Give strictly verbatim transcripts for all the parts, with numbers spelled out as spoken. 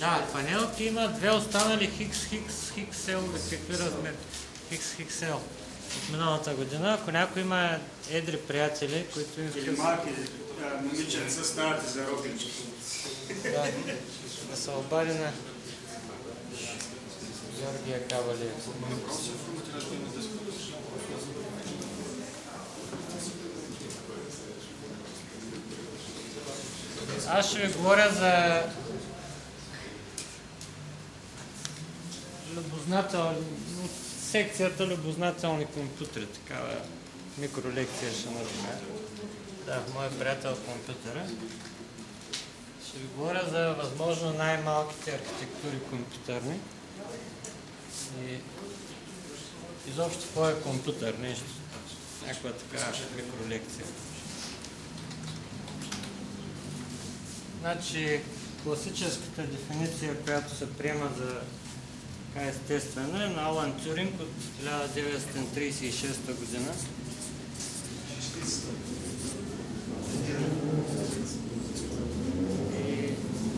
Да, панелки има две останали Хикс, Хикс, Хиксел, какви размер? Хикс, Хиксел от миналата година. Ако някой има едри приятели, които искат... Или малки момиченца ставате за робинчета. Да, да се обади на Георгия Кавалиев. Аз ще ви говоря за любознателни, секцията любознателни компютри, такава микролекция ще нарушая. Да, моят приятел компютъра. Ще ви говоря за възможно най-малките архитектури компютърни. И изобщо какво е компютър, нещо, някаква такава микролекция. Значи, класическата дефиниция, която се приема за така естествена, е на Алан Тюринг от хиляда деветстотин тридесет и шеста година. И,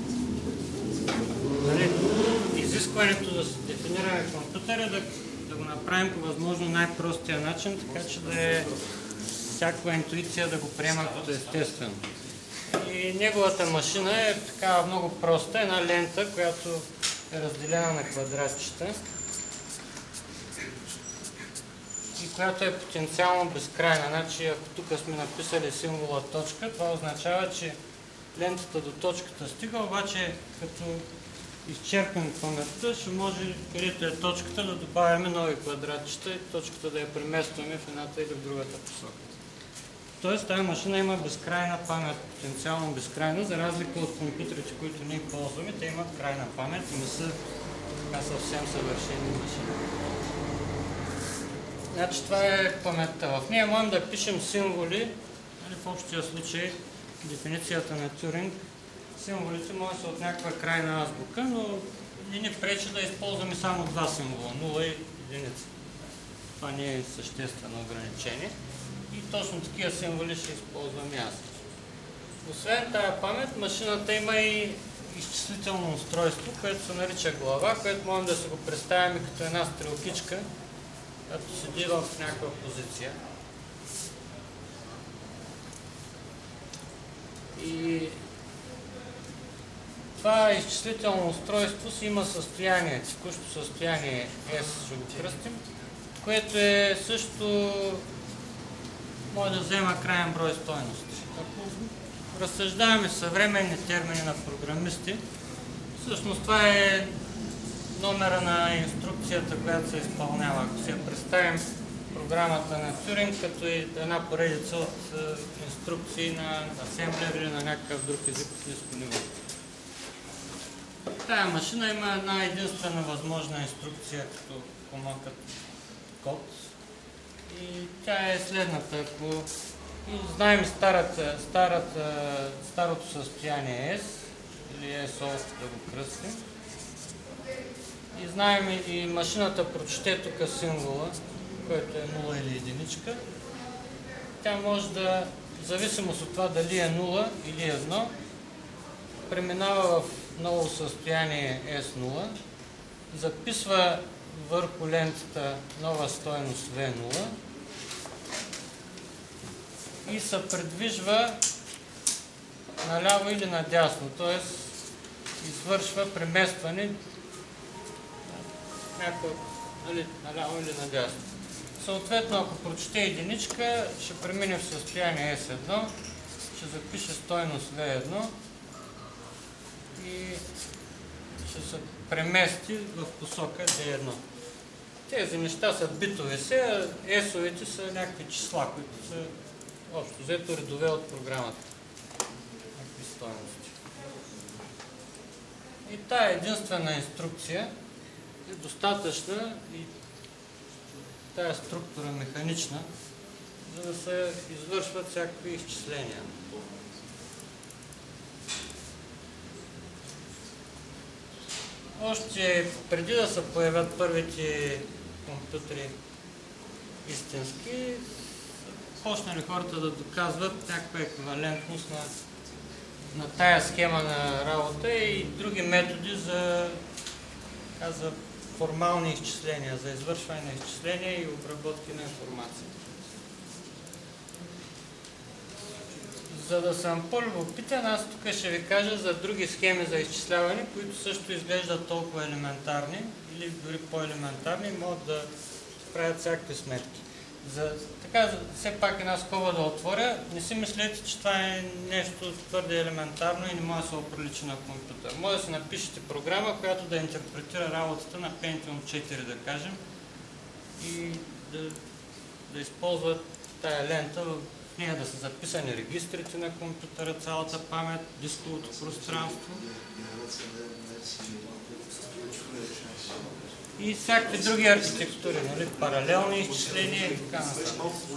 нали, изискването да се дефинираме компютър е да, да го направим по възможно най-простия начин, така че да е всякаква интуиция да го приема като естествено. И неговата машина е такава много проста, една лента, която е разделена на квадратчета и която е потенциално безкрайна. Значи, ако тук сме написали символа точка, това означава, че лентата до точката стига, обаче като изчерпим паметта, ще може, където е точката, да добавяме нови квадратчета и точката да я преместваме в едната или в другата посока. Тоест, тази машина има безкрайна памет, потенциално безкрайна, за разлика от компютрите, които ние ползваме, те имат крайна памет и не са така съвсем съвършени машини. Значи това е паметта. В нея можем да пишем символи, нали, в общия случай, дефиницията на Тюринг, символите може да са от някаква крайна азбука, но не ни пречи да използваме само два символа, нула и единица. Това не е съществено ограничение. И точно такива символи ще използвам и аз. Освен тая памет, машината има и изчислително устройство, което се нарича глава, което можем да се го представим като една стрелкичка, като седи в някаква позиция. И това изчислително устройство си има състояние, текущо състояние S, ще го кръстим, което е също може да взема краен брой стойности. Ако разсъждаваме съвременни термини на програмисти, всъщност това е номера на инструкцията, която се изпълнява. Ако си я представим програмата на Тюринг като една поредица от инструкции на асемблер или на някакъв друг език от ниско ниво. Тая машина има една единствена възможна инструкция като команда код. И тя е следната. Ако и знаем старата, старата, старото състояние S, или S O да го кръстим, и знаем и машината прочете тук символа, който е нула или единичка, тя може да, в зависимост от това дали е нула или едно, преминава в ново състояние S нула, записва върху лентата нова стойност V нула и се предвижва наляво или надясно, т.е. извършва преместване някакво, нали, наляво или надясно. Съответно, ако прочете единичка, ще премине в състояние S едно, ще запише стойност V едно и ще се премести в посока D едно. Тези неща са битови се, а S-овете са някакви числа, които са общо взето редове от програмата. Някакви стойности. И тая единствена инструкция е достатъчна и тая структура механична, за да се извършват всякакви изчисления. Още преди да се появят първите компютри истински, почнали хората да доказват някаква еквивалентност на на тая схема на работа и други методи за, за формални изчисления, за извършване на изчисления и обработки на информация. За да съм по-любопитен, аз тук ще ви кажа за други схеми за изчисляване, които също изглеждат толкова елементарни или дори по-елементарни и могат да правят всякакви сметки. За, така, за, все пак една скоба да отворя, не си мислете, че това е нещо твърде елементарно и не може да се оприлича на компютър. Може да си напишете програма, която да интерпретира работата на Pentium четири, да кажем, и да, да използва тая лента, в нея да са записани регистрите на компютъра, цялата памет, дисковото пространство и всякакви други архитектури, нали? Паралелни изчисления и така нататък.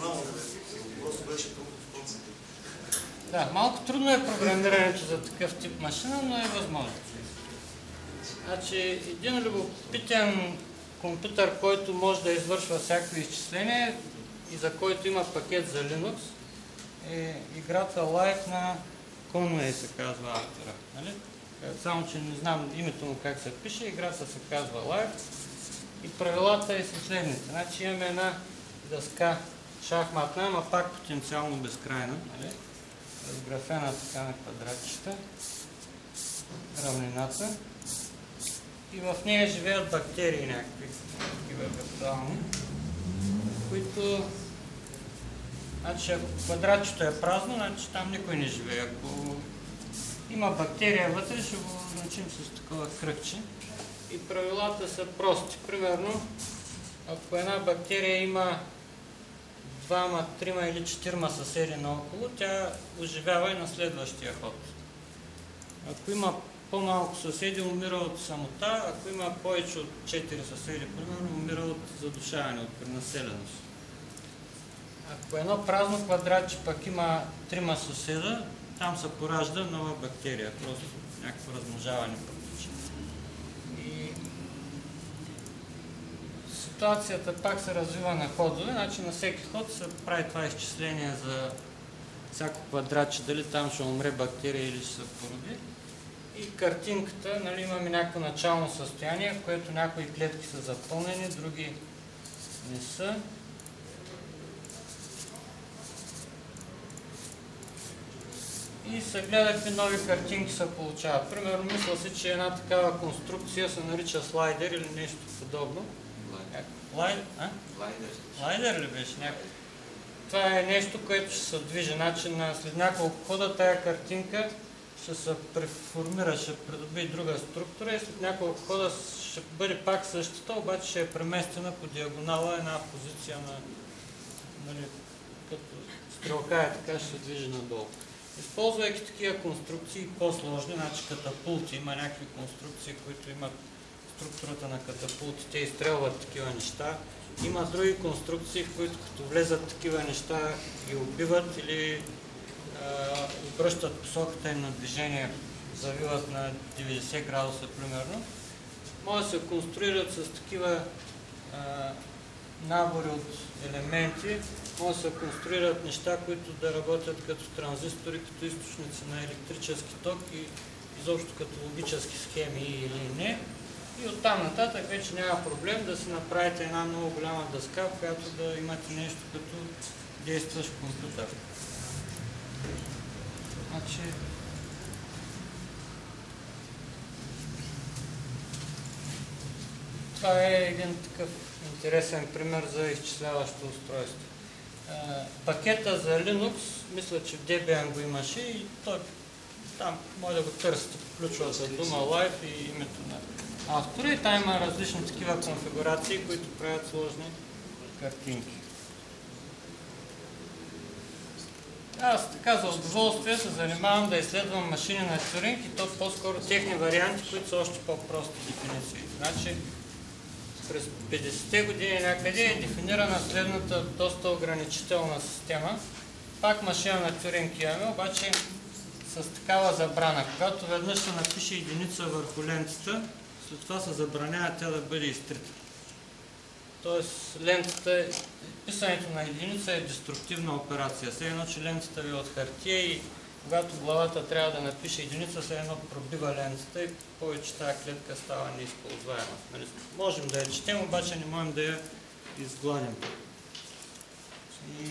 Да, малко трудно е програмирането за такъв тип машина, но е възможно. Значи, един любопитен компютър, който може да извършва всякакви изчисления и за който има пакет за Linux, е играта Live на Conway, се казва автора. Нали? Само, че не знам името му как се пише, играта се казва Live и правилата е следните. Значи имаме една дъска шахматна, ама пак потенциално безкрайна, нали? Разграфена така на квадратчета, равнината, и в нея живеят бактерии някакви, такива виртуални, които, значи ако квадратчето е празно, значи там никой не живее. Ако има бактерия вътре, ще го значим с такова кръгче. И правилата са прости. Примерно, ако една бактерия има двама, трима или четирима съседи наоколо, тя оживява и на следващия ход. Ако има по-малко съседи, умира от самота, ако има повече от четири съседи, примерно, умира от задушаване, от пренаселеност. Ако едно празно квадратче пък има трима съседа, там се поражда нова бактерия, просто някакво размножаване протича. И ситуацията пак се развива на ходове, значи на всеки ход се прави това изчисление за всяко квадратче, дали там ще умре бактерия или ще се породи. И картинката, нали, имаме някакво начално състояние, в което някои клетки са запълнени, други не са. И се гледа какви нови картинки се получават. Примерно, мисля си, че една такава конструкция се нарича слайдер или нещо подобно. Лайдер? А? Лайдер ли беше някакъв? Това е нещо, което ще се движи. Значи, след няколко хода тая картинка ще се преформира, ще придобие друга структура и след няколко хода ще бъде пак същата, обаче ще е преместена по диагонала една позиция на, нали, като стрелка е така, ще се движи надолу. Използвайки такива конструкции по-сложни, значи катапулти, има някакви конструкции, които имат структурата на катапулти, те изстрелват такива неща. Има други конструкции, в които като влезат такива неща ги убиват или обръщат посоката им на движение, завиват на деветдесет градуса примерно. Може да се конструират с такива а, набори от елементи, може да се конструират неща, които да работят като транзистори, като източници на електрически ток и изобщо като логически схеми или не. И оттам нататък вече няма проблем да си направите една много голяма дъска, в която да имате нещо като действащ компютър. Значи, това е един такъв интересен пример за изчисляващо устройство. Пакета за Linux, мисля, че в Debian го имаше и той там може да го търсите по ключовата дума Live и името на автора и там има различни такива конфигурации, които правят сложни картинки. Аз така за удоволствие се занимавам да изследвам машини на Тюринг и то по-скоро техни варианти, които са още по-прости дефиниции. Значи през петдесетте години някъде е дефинирана следната доста ограничителна система. Пак машина на Тюринг имаме, обаче с такава забрана. Когато веднъж се напише единица върху лентата, след това се забранява тя да бъде изтрита. Тоест лентата, писането на единица е деструктивна операция. Все едно, че лентата ви е от хартия и когато главата трябва да напише единица, след едно пробива лентата и повече тази клетка става неизползваема. Нали? Можем да я четем, обаче не можем да я изгладим. И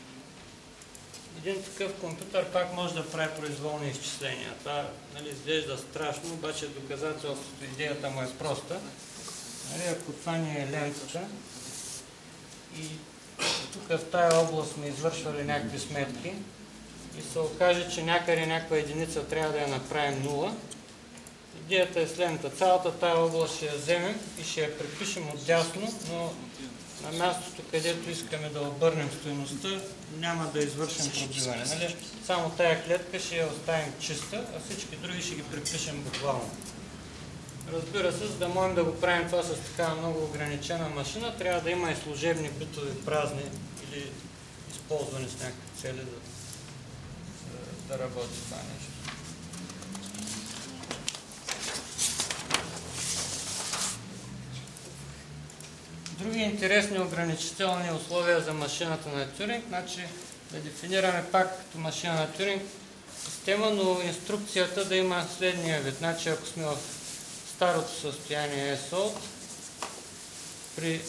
един такъв компютър пак може да прави произволни изчисления. Това, нали, изглежда страшно, обаче доказателството, идеята му е проста. Нали, ако това ни е лентата и тук в тая област сме извършвали някакви сметки и се окаже, че някъде някаква единица трябва да я направим нула, идеята е следната. Цялата тая област ще я вземем и ще я припишем отдясно, но на мястото, където искаме да обърнем стойността, няма да извършим пробиване. Нали? Само тая клетка ще я оставим чиста, а всички други ще ги припишем буквално. Разбира се, за да можем да го правим това с такава много ограничена машина, трябва да има и служебни битови празни или използвани с някакви цели да, да работи това нещо. Други интересни ограничителни условия за машината на Тюринг, значи да дефинираме пак като машина на Тюринг система, но инструкцията да има следния вид. Значи ако сме в старото състояние S-Old, при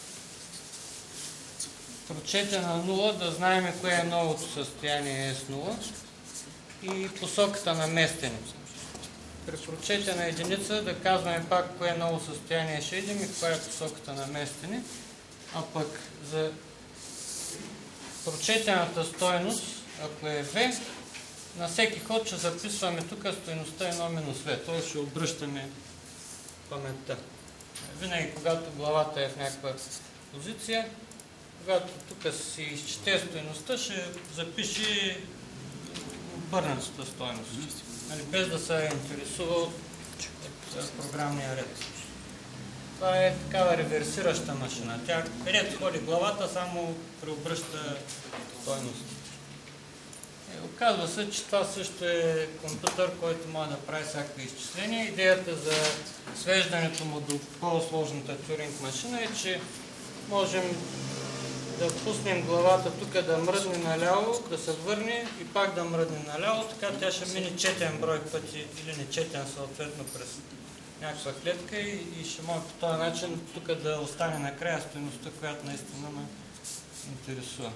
прочете на нула да знаем кое е новото състояние S нула и посоката на местене. При прочете на единица да казваме пак кое ново състояние ще идем и коя е посоката на местене. А пък за прочетената стойност, ако е V, на всеки ход ще записваме тук стойността едно минус V, т.е. ще обръщаме паметта. Винаги, когато главата е в някаква позиция, когато тук си изчете стойността, ще запише обърнатата стойност, нали, без да се интересува от програмния ред. Това е такава реверсираща машина. Тя където ходи главата, само преобръща стойност. Оказва се, че това също е компютър, който може да прави всякакви изчисления. Идеята за свеждането му до по-сложната Тюринг машина е, че можем да пуснем главата тук да мръдне наляво, да се върне и пак да мръдне наляво, така тя ще мине четен брой пъти или нечетен съответно през някаква клетка и, и ще може по този начин тук да остане накрая стойността, която наистина ме интересува.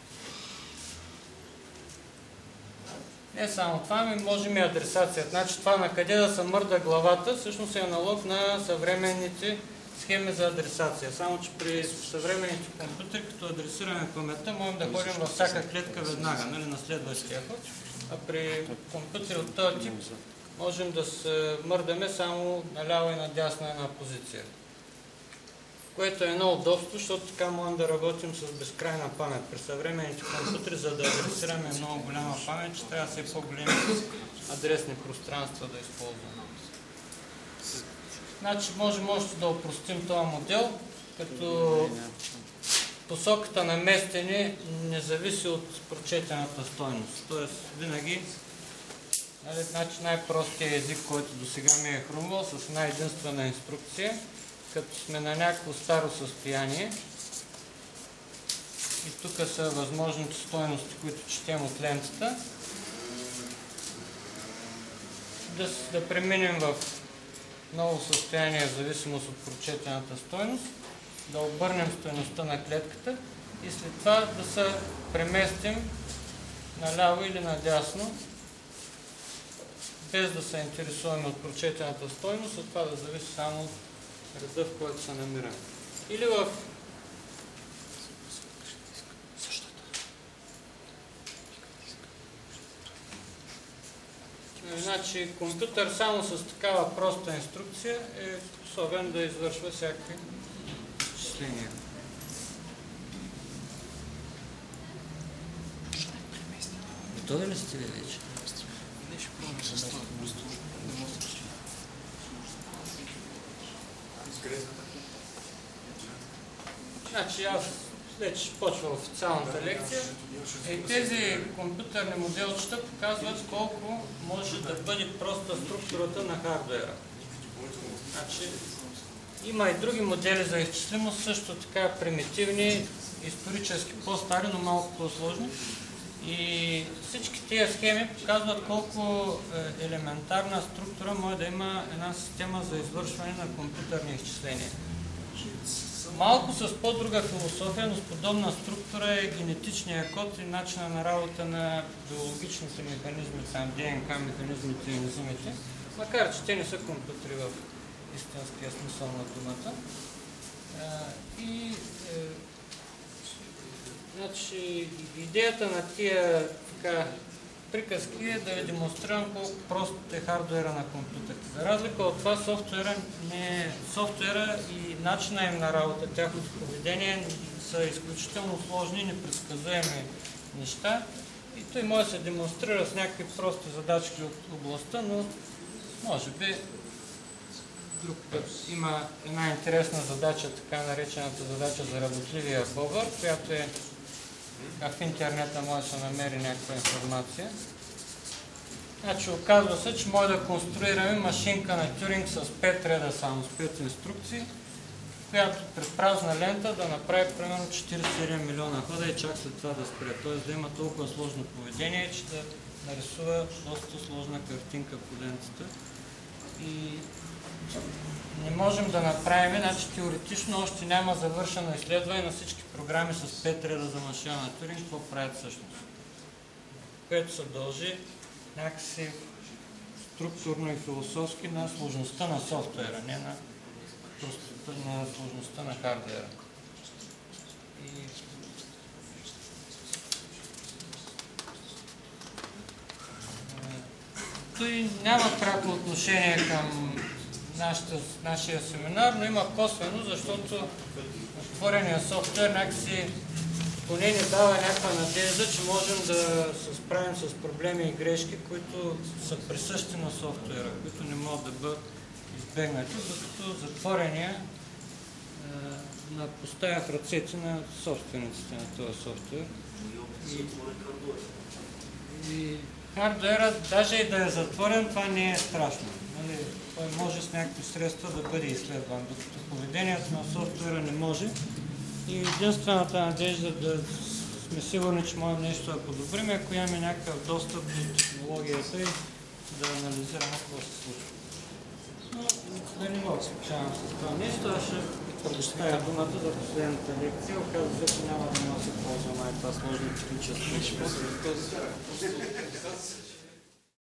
Не само това, ми можем и адресацията. Значи това на къде да се мърда главата, всъщност е аналог на съвременните схеми за адресация. Само че при съвременните компютри, като адресираме паметта, можем да ходим във всяка клетка веднага, нали, на следващия ход. А при компютри от този тип можем да се мърдаме само наляво и надясно една позиция. Което е едно удобство, защото така можем да работим с безкрайна памет. При съвременните компютри, за да адресираме много голяма памет, че трябва все по-големи адресни пространства да използваме. Значи можем още да опростим този модел, като посоката на местене не зависи от прочетената стойност. Тоест винаги, нали, значи най-простият език, който до сега ми е хрумвал, с една единствена инструкция, като сме на някакво старо състояние и тук са възможните стойности, които четем от лентата, да, да преминем в ново състояние в зависимост от прочетената стойност, да обърнем стойността на клетката и след това да се преместим наляво или надясно, без да се интересуваме от прочетената стойност, от това да зависи само от реда, в който се намираме. Или в Значи компютър само с такава проста инструкция е способен да извършва всякакви изчисления. Готови ли сте ви вече? Значи аз вече почва официалната лекция. И тези компютърни моделчета показват колко може да бъде проста структурата на хардуера. Значи, има и други модели за изчислимост, също така примитивни, исторически по-стари, но малко по-сложни. И всички тези схеми показват колко елементарна структура може да има една система за извършване на компютърни изчисления. Малко с по-друга философия, но с подобна структура е генетичния код и начина на работа на биологичните механизми, там Д Н К механизмите и ензимите, макар че те не са компютри в истинския смисъл на думата. И е, значи, идеята на тия така, приказки е да ви демонстрирам колко прост е хардуера на компютрите. За разлика от това, софтуера, не, софтуера и начина им на работа, тяхното поведение са изключително сложни и непредсказуеми неща. И той може да се демонстрира с някакви прости задачки от областта, но може би друг път. Има една интересна задача, така наречената задача за работливия бобър, която е в интернета може да се намери някаква информация. Значи оказва се, че може да конструираме машинка на Тюринг с пет реда само, с пет инструкции, която при празна лента да направи примерно четиридесет и седем милиона хода и чак след това да спре. Т.е. да има толкова сложно поведение, че да нарисува доста сложна картинка по лентата. И не можем да направим, значи теоретично още няма завършено изследване на всички програми с пет реда за машина на Тюринг, какво правят всъщност. Което се дължи някакси структурно и философски на сложността на софтуера, не на простота на сложността на хардуера. И той няма пряко отношение към нашата, нашия семинар, но има косвено, защото отворения софтуер някакси поне ни дава някаква надежда, че можем да се справим с проблеми и грешки, които са присъщи на софтуера, които не могат да бъдат избегнати, защото затворения е, поставя в ръцете на собствениците на този софтуер. И, и хардуера, даже и да е затворен, това не е страшно. Нали? Той може с някакви средства да бъде изследван, докато поведението на софтуера не може. И единствената надежда да сме сигурни, че може нещо да подобрим, ако имаме някакъв достъп до технологията и да анализираме какво се случва. Но да не мога да се получавам с това нещо, аз ще предоставя думата за последната лекция. Оказва се, че няма да може да се ползва най-това сложно техническо.